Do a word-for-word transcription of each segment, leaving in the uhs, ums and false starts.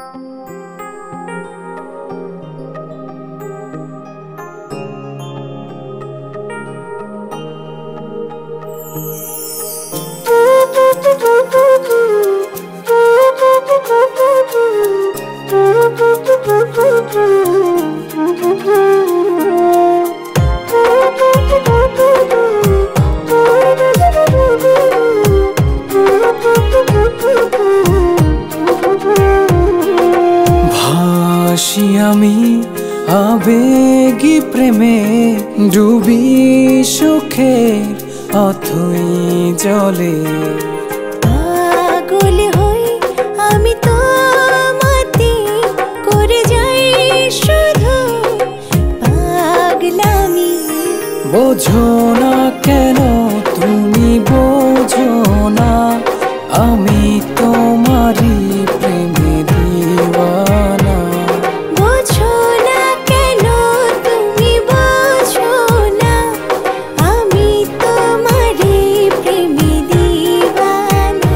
ভাসি আমি আবেগী প্রেমে, ডুবি সুখের অথই জলে। পাগল হই আমি তোমাতে, করে যাই শুধু পাগলামি। বোঝো না কেন তুমি বোঝো না, আমি তোমারই প্রেমে দিওয়ানা। বোঝো না কেন তুমি বোঝো না, আমি তোমারই প্রেমে দিওয়ানা।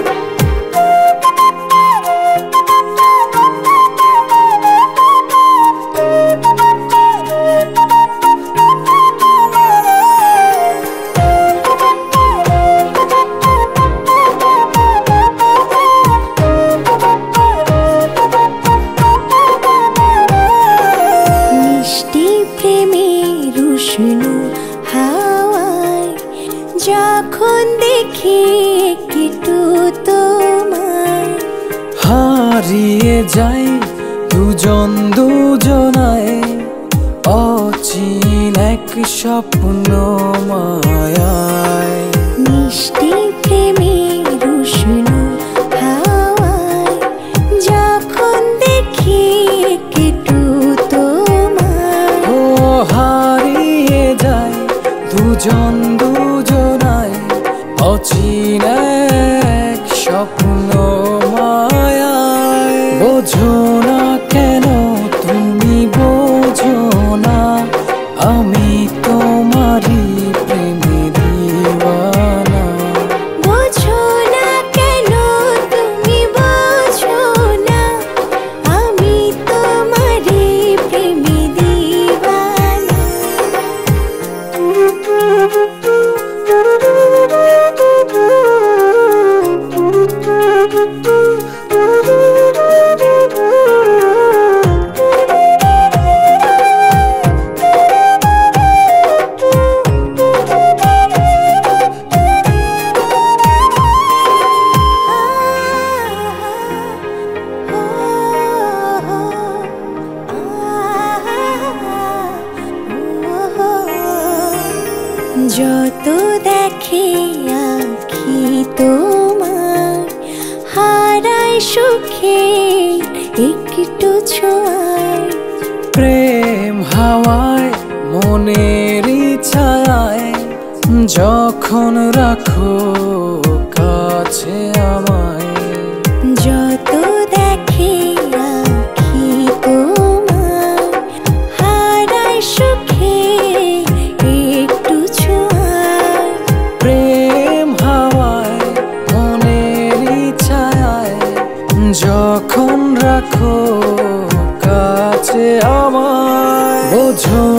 মিষ্টি প্রেমের উষ্ণ হাওয়ায় যখন দেখি একটু তোমায়, হারিয়ে যাই দুজন দুজনায়, অচিন এক স্বপ্ন মায়ায়। মিষ্টি প্রেমের উষ্ণ হাওয়ায় যখন দেখি একটু তোমায়, ও হারিয়ে যায় দুজন দুজনায়, অচিন এক স্বপ্ন মায়ায়। বোঝো না কেন তুমি বোঝো না, আমি তোমারই প্রেমে দিওয়ানা। বোঝো না কেন তুমি বোঝো না, আমি তোমারই প্রেমে দিওয়ানা। যত দেখে আঁখি তোমার, হারায় সুখে একটু ছোঁয়ায়। প্রেম হাওয়ায় মনের ছায়ায়, যখন রাখো কাছে আমায়। যত দেখে আঁখি তোমার, হারায় সুখে একটু ছোঁয়ায়। প্রেম হাওয়ায় মনের ছায়ায়, যখন রাখো কাছে আমায়। বোঝো